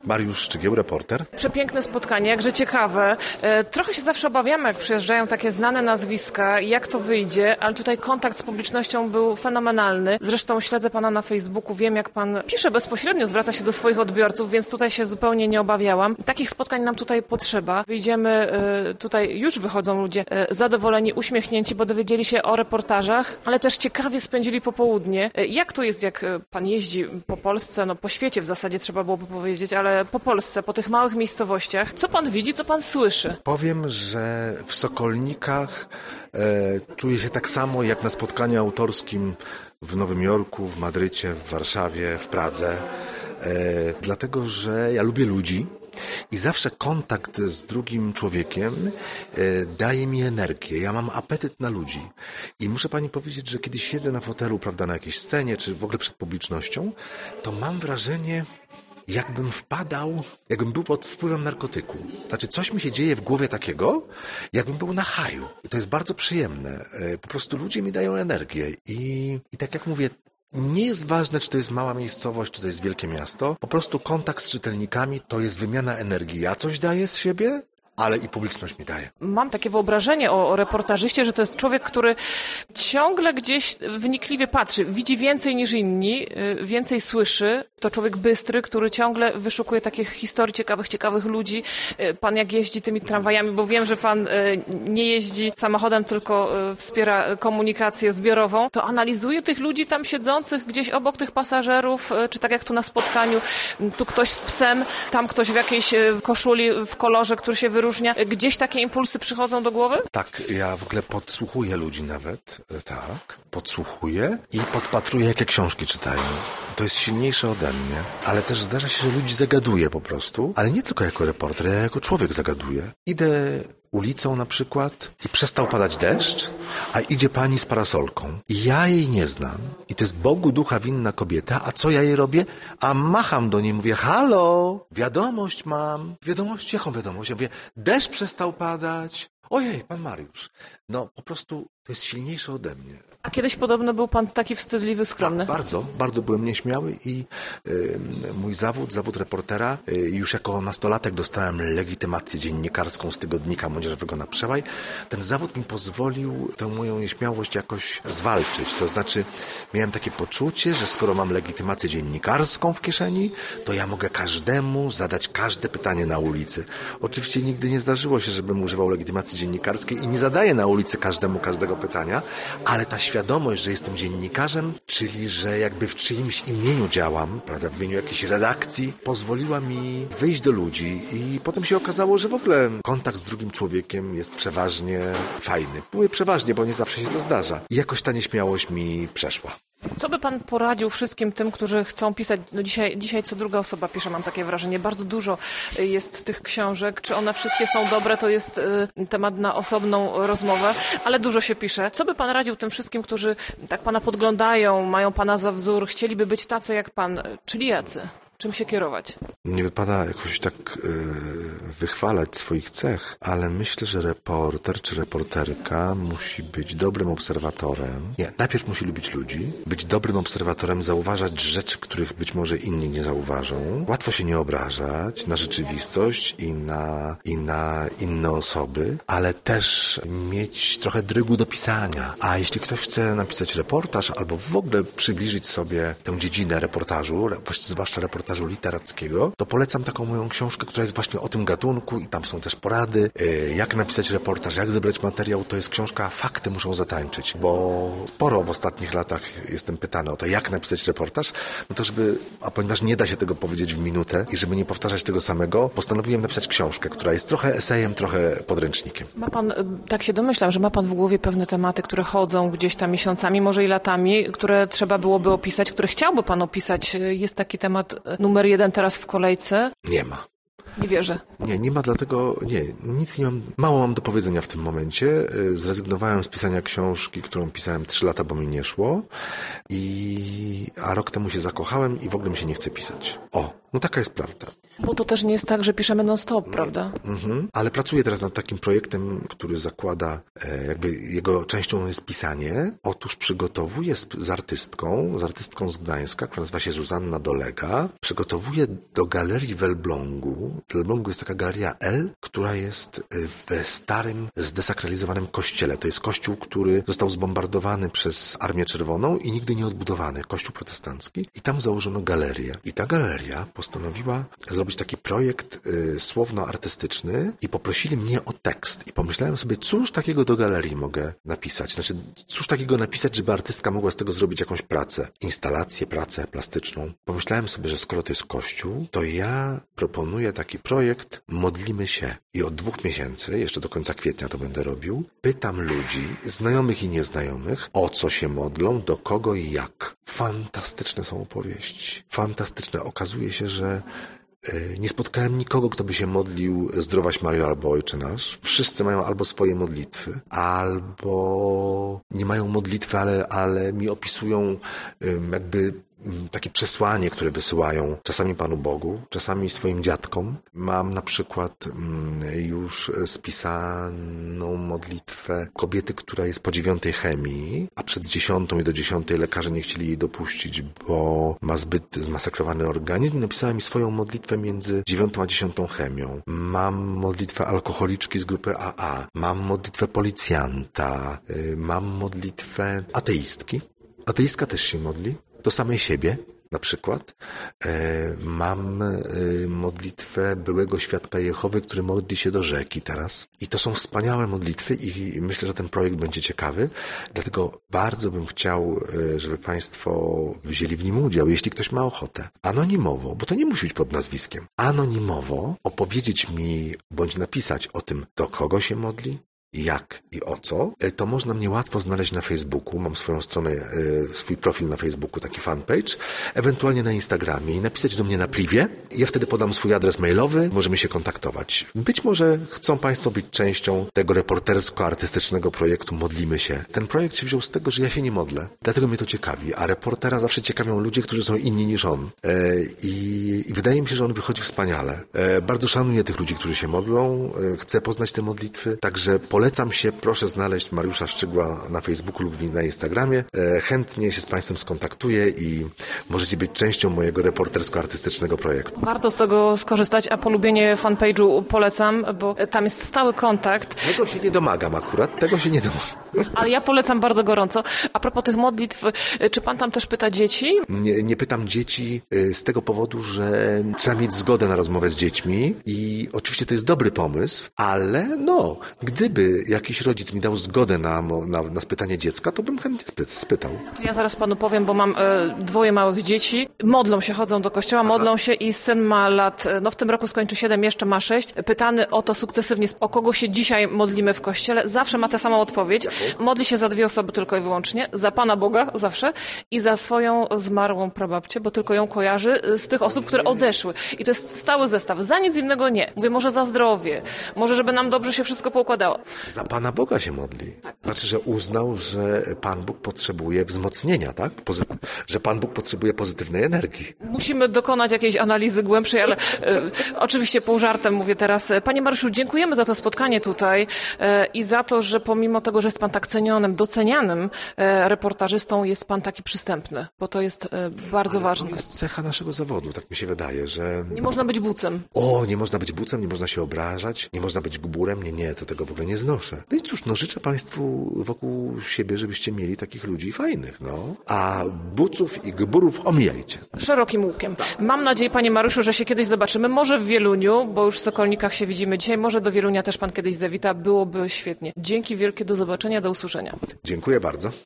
Mariusz Szczygieł, reporter. Przepiękne spotkanie, jakże ciekawe. Trochę się zawsze obawiamy, jak przyjeżdżają takie znane nazwiska, jak to wyjdzie, ale tutaj kontakt z publicznością był fenomenalny. Zresztą śledzę pana na Facebooku, wiem jak pan pisze bezpośrednio, zwraca się do swoich odbiorców, więc tutaj się zupełnie nie obawiałam. Takich spotkań nam tutaj potrzeba. Wyjdziemy, tutaj już wychodzą ludzie zadowoleni, uśmiechnięci, bo dowiedzieli się o reportażach, ale też ciekawie spędzili popołudnie. Jak to jest, jak pan jeździ po Polsce, no po świecie w zasadzie trzeba byłoby powiedzieć, ale po Polsce, po tych małych miejscowościach. Co pan widzi, co pan słyszy? Powiem, że w Sokolnikach czuję się tak samo jak na spotkaniu autorskim w Nowym Jorku, w Madrycie, w Warszawie, w Pradze. Dlatego, że ja lubię ludzi i zawsze kontakt z drugim człowiekiem daje mi energię. Ja mam apetyt na ludzi. I muszę pani powiedzieć, że kiedy siedzę na fotelu, prawda, na jakiejś scenie, czy w ogóle przed publicznością, to mam wrażenie, jakbym był pod wpływem narkotyku. Znaczy, coś mi się dzieje w głowie takiego, jakbym był na haju. I to jest bardzo przyjemne. Po prostu ludzie mi dają energię. I tak jak mówię, nie jest ważne, czy to jest mała miejscowość, czy to jest wielkie miasto. Po prostu kontakt z czytelnikami to jest wymiana energii. Ja coś daję z siebie, ale i publiczność mi daje. Mam takie wyobrażenie o reportażyście, że to jest człowiek, który ciągle gdzieś wnikliwie patrzy, widzi więcej niż inni, więcej słyszy. To człowiek bystry, który ciągle wyszukuje takich historii ciekawych ludzi. Pan jak jeździ tymi tramwajami, bo wiem, że pan nie jeździ samochodem, tylko wspiera komunikację zbiorową, to analizuje tych ludzi tam siedzących gdzieś obok tych pasażerów, czy tak jak tu na spotkaniu, tu ktoś z psem, tam ktoś w jakiejś koszuli w kolorze, który się wyróżnia. Gdzieś takie impulsy przychodzą do głowy? Tak, ja w ogóle podsłuchuję ludzi nawet, tak, podsłuchuję i podpatruję, jakie książki czytają. To jest silniejsze ode mnie, ale też zdarza się, że ludzi zagaduję po prostu, ale nie tylko jako reporter, ja jako człowiek zagaduję. Idę ulicą na przykład i przestał padać deszcz, a idzie pani z parasolką. I ja jej nie znam. I to jest Bogu ducha winna kobieta, a co ja jej robię? A macham do niej, mówię, halo, wiadomość mam. Wiadomość? Jaką wiadomość? Ja mówię, deszcz przestał padać. Ojej, pan Mariusz. No po prostu to jest silniejsze ode mnie. A kiedyś podobno był pan taki wstydliwy, skromny. Tak, bardzo byłem nieśmiały i mój zawód reportera, już jako nastolatek dostałem legitymację dziennikarską z tygodnika Młodzieżowego na Przełaj. Ten zawód mi pozwolił tę moją nieśmiałość jakoś zwalczyć. To znaczy miałem takie poczucie, że skoro mam legitymację dziennikarską w kieszeni, to ja mogę każdemu zadać każde pytanie na ulicy. Oczywiście nigdy nie zdarzyło się, żebym używał legitymacji dziennikarskiej i nie zadaję na ulicy każdemu każdego pytania, ale ta świadomość, że jestem dziennikarzem, czyli że jakby w czyimś imieniu działam, prawda, w imieniu jakiejś redakcji, pozwoliła mi wyjść do ludzi i potem się okazało, że w ogóle kontakt z drugim człowiekiem jest przeważnie fajny. Mówię przeważnie, bo nie zawsze się to zdarza. I jakoś ta nieśmiałość mi przeszła. Co by pan poradził wszystkim tym, którzy chcą pisać? No dzisiaj co druga osoba pisze, mam takie wrażenie. Bardzo dużo jest tych książek. Czy one wszystkie są dobre, to jest temat na osobną rozmowę, ale dużo się pisze. Co by pan radził tym wszystkim, którzy tak pana podglądają, mają pana za wzór, chcieliby być tacy jak pan, czyli jacy? Czym się kierować? Nie wypada jakoś tak wychwalać swoich cech, ale myślę, że reporter czy reporterka musi być dobrym obserwatorem. Nie, najpierw musi lubić ludzi, być dobrym obserwatorem, zauważać rzeczy, których być może inni nie zauważą. Łatwo się nie obrażać na rzeczywistość i na inne osoby, ale też mieć trochę drygu do pisania. A jeśli ktoś chce napisać reportaż albo w ogóle przybliżyć sobie tę dziedzinę reportażu, zwłaszcza reportażu literackiego, to polecam taką moją książkę, która jest właśnie o tym gatunku i tam są też porady, jak napisać reportaż, jak zebrać materiał. To jest książka Fakty muszą zatańczyć, bo sporo w ostatnich latach jestem pytany o to, jak napisać reportaż, no to a ponieważ nie da się tego powiedzieć w minutę i żeby nie powtarzać tego samego, postanowiłem napisać książkę, która jest trochę esejem, trochę podręcznikiem. Ma pan, tak się domyślam, że ma pan w głowie pewne tematy, które chodzą gdzieś tam miesiącami, może i latami, które trzeba byłoby opisać, które chciałby pan opisać. Jest taki temat numer 1 teraz w kolejce? Nie ma. Nie wierzę. Nie ma, dlatego nic nie mam, mało mam do powiedzenia w tym momencie. Zrezygnowałem z pisania książki, którą pisałem 3 lata, bo mi nie szło. A rok temu się zakochałem i w ogóle mi się nie chce pisać. No taka jest prawda. Bo to też nie jest tak, że piszemy non-stop, prawda? Ale pracuję teraz nad takim projektem, który zakłada, jakby jego częścią jest pisanie. Otóż przygotowuję z artystką z Gdańska, która nazywa się Zuzanna Dolega. Przygotowuję do galerii w Elblągu. W Elblągu jest taka galeria L, która jest w starym, zdesakralizowanym kościele. To jest kościół, który został zbombardowany przez Armię Czerwoną i nigdy nie odbudowany. Kościół protestancki. I tam założono galerię. I ta galeria postanowiła zrobić taki projekt słowno-artystyczny i poprosili mnie o tekst. I pomyślałem sobie, cóż takiego do galerii mogę napisać? Znaczy, cóż takiego napisać, żeby artystka mogła z tego zrobić jakąś pracę? Instalację, pracę plastyczną. Pomyślałem sobie, że skoro to jest kościół, to ja proponuję taki projekt Modlimy się. I od 2 miesięcy, jeszcze do końca kwietnia to będę robił, pytam ludzi, znajomych i nieznajomych, o co się modlą, do kogo i jak. Fantastyczne są opowieści. Fantastyczne. Okazuje się, że nie spotkałem nikogo, kto by się modlił Zdrowaś Maryjo albo Ojcze Nasz. Wszyscy mają albo swoje modlitwy, albo nie mają modlitwy, ale mi opisują jakby takie przesłanie, które wysyłają czasami Panu Bogu, czasami swoim dziadkom. Mam na przykład już spisaną modlitwę kobiety, która jest po 9 chemii, a przed 10 i do 10 lekarze nie chcieli jej dopuścić, bo ma zbyt zmasakrowany organizm. Napisała mi swoją modlitwę między 9 a 10 chemią. Mam modlitwę alkoholiczki z grupy AA. Mam modlitwę policjanta. Mam modlitwę ateistki. Ateistka też się modli. Do samej siebie, na przykład. Mam modlitwę byłego świadka Jehowy, który modli się do rzeki teraz. I to są wspaniałe modlitwy i myślę, że ten projekt będzie ciekawy. Dlatego bardzo bym chciał, żeby Państwo wzięli w nim udział, jeśli ktoś ma ochotę. Anonimowo, bo to nie musi być pod nazwiskiem. Anonimowo opowiedzieć mi, bądź napisać o tym, do kogo się modli, jak i o co, to można mnie łatwo znaleźć na Facebooku. Mam swoją stronę, swój profil na Facebooku, taki fanpage, ewentualnie na Instagramie i napisać do mnie na privie. Ja wtedy podam swój adres mailowy, możemy się kontaktować. Być może chcą Państwo być częścią tego reportersko-artystycznego projektu Modlimy się. Ten projekt się wziął z tego, że ja się nie modlę. Dlatego mnie to ciekawi, a reportera zawsze ciekawią ludzie, którzy są inni niż on. I wydaje mi się, że on wychodzi wspaniale. Bardzo szanuję tych ludzi, którzy się modlą. Chcę poznać te modlitwy, także polecam się, proszę znaleźć Mariusza Szczygła na Facebooku lub na Instagramie. Chętnie się z Państwem skontaktuję i możecie być częścią mojego reportersko-artystycznego projektu. Warto z tego skorzystać, a polubienie fanpage'u polecam, bo tam jest stały kontakt. Tego się nie domagam akurat, tego się nie domagam. Ale ja polecam bardzo gorąco. A propos tych modlitw, czy Pan tam też pyta dzieci? Nie pytam dzieci z tego powodu, że trzeba mieć zgodę na rozmowę z dziećmi i oczywiście to jest dobry pomysł, ale gdyby jakiś rodzic mi dał zgodę na spytanie dziecka, to bym chętnie spytał. To ja zaraz Panu powiem, bo mam 2 małych dzieci. Modlą się, chodzą do kościoła, modlą się i syn ma lat, w tym roku skończy 7, jeszcze ma 6. Pytany o to sukcesywnie, o kogo się dzisiaj modlimy w kościele, zawsze ma tę samą odpowiedź. Modli się za 2 osoby tylko i wyłącznie, za Pana Boga zawsze i za swoją zmarłą prababcię, bo tylko ją kojarzy z tych osób, które odeszły. I to jest stały zestaw, za nic innego nie. Mówię, może za zdrowie, może żeby nam dobrze się wszystko poukładało. Za Pana Boga się modli. Znaczy, że uznał, że Pan Bóg potrzebuje wzmocnienia, tak? Że Pan Bóg potrzebuje pozytywnej energii. Musimy dokonać jakiejś analizy głębszej, ale oczywiście pół żartem mówię teraz. Panie Mariuszu, dziękujemy za to spotkanie tutaj i za to, że pomimo tego, że jest Pan tak cenionym, docenianym reportażystą, jest Pan taki przystępny, bo to jest bardzo ważne. To jest cecha naszego zawodu, tak mi się wydaje, że... Nie można być bucem. Nie można być bucem, nie można się obrażać, nie można być gburem, nie, to tego w ogóle nie znoszę. No i cóż, życzę Państwu wokół siebie, żebyście mieli takich ludzi fajnych, a buców i gburów omijajcie. Szerokim łukiem. Mam nadzieję, Panie Mariuszu, że się kiedyś zobaczymy, może w Wieluniu, bo już w Sokolnikach się widzimy dzisiaj, może do Wielunia też Pan kiedyś zawita, byłoby świetnie. Dzięki wielkie, do zobaczenia, do usłyszenia. Dziękuję bardzo.